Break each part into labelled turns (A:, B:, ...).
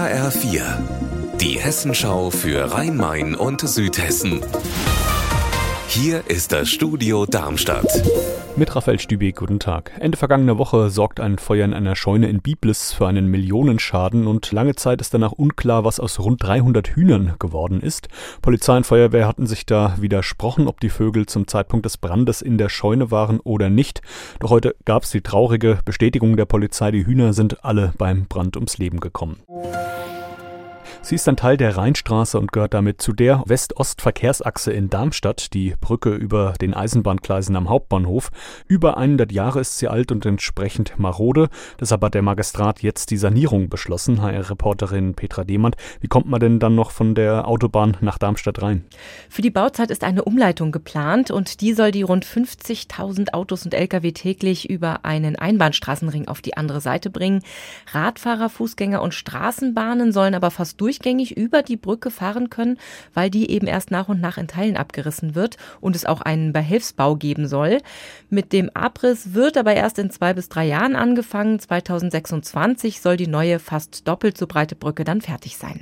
A: HR4, die Hessenschau für Rhein-Main und Südhessen. Hier ist das Studio Darmstadt.
B: Mit Raphael Stübe, guten Tag. Ende vergangener Woche sorgt ein Feuer in einer Scheune in Biblis für einen Millionenschaden und lange Zeit ist danach unklar, was aus rund 300 Hühnern geworden ist. Polizei und Feuerwehr hatten sich da widersprochen, ob die Vögel zum Zeitpunkt des Brandes in der Scheune waren oder nicht. Doch heute gab es die traurige Bestätigung der Polizei, die Hühner sind alle beim Brand ums Leben gekommen. Sie ist ein Teil der Rheinstraße und gehört damit zu der West-Ost-Verkehrsachse in Darmstadt, die Brücke über den Eisenbahngleisen am Hauptbahnhof. Über 100 Jahre ist sie alt und entsprechend marode. Deshalb hat der Magistrat jetzt die Sanierung beschlossen. HR-Reporterin Petra Demand, wie kommt man denn dann noch von der Autobahn nach Darmstadt rein?
C: Für die Bauzeit ist eine Umleitung geplant und die soll die rund 50.000 Autos und Lkw täglich über einen Einbahnstraßenring auf die andere Seite bringen. Radfahrer, Fußgänger und Straßenbahnen sollen aber fast durchgängig über die Brücke fahren können, weil die eben erst nach und nach in Teilen abgerissen wird und es auch einen Behelfsbau geben soll. Mit dem Abriss wird aber erst in 2 bis 3 Jahren angefangen. 2026 soll die neue, fast doppelt so breite Brücke dann fertig sein.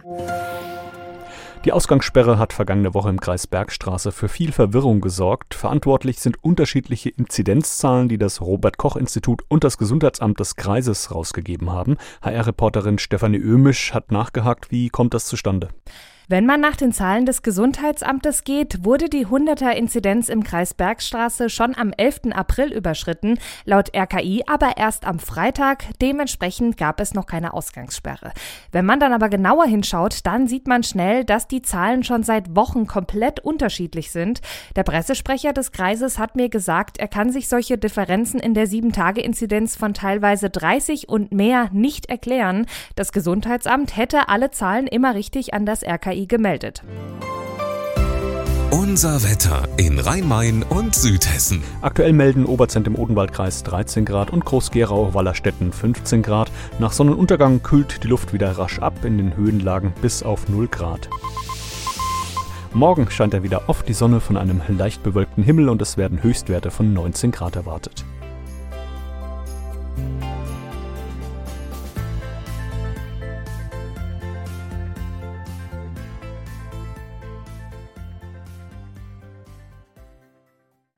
B: Die Ausgangssperre hat vergangene Woche im Kreis Bergstraße für viel Verwirrung gesorgt. Verantwortlich sind unterschiedliche Inzidenzzahlen, die das Robert-Koch-Institut und das Gesundheitsamt des Kreises rausgegeben haben. HR-Reporterin Stefanie Ömisch hat nachgehakt, wie kommt das zustande?
D: Wenn man nach den Zahlen des Gesundheitsamtes geht, wurde die 100er-Inzidenz im Kreis Bergstraße schon am 11. April überschritten, laut RKI aber erst am Freitag. Dementsprechend gab es noch keine Ausgangssperre. Wenn man dann aber genauer hinschaut, dann sieht man schnell, dass die Zahlen schon seit Wochen komplett unterschiedlich sind. Der Pressesprecher des Kreises hat mir gesagt, er kann sich solche Differenzen in der 7-Tage-Inzidenz von teilweise 30 und mehr nicht erklären. Das Gesundheitsamt hätte alle Zahlen immer richtig an das RKI gemeldet.
A: Unser Wetter in Rhein-Main und Südhessen.
B: Aktuell melden Oberzent im Odenwaldkreis 13 Grad und Groß-Gerau-Wallerstetten 15 Grad. Nach Sonnenuntergang kühlt die Luft wieder rasch ab, in den Höhenlagen bis auf 0 Grad. Morgen scheint er wieder oft die Sonne von einem leicht bewölkten Himmel und es werden Höchstwerte von 19 Grad erwartet.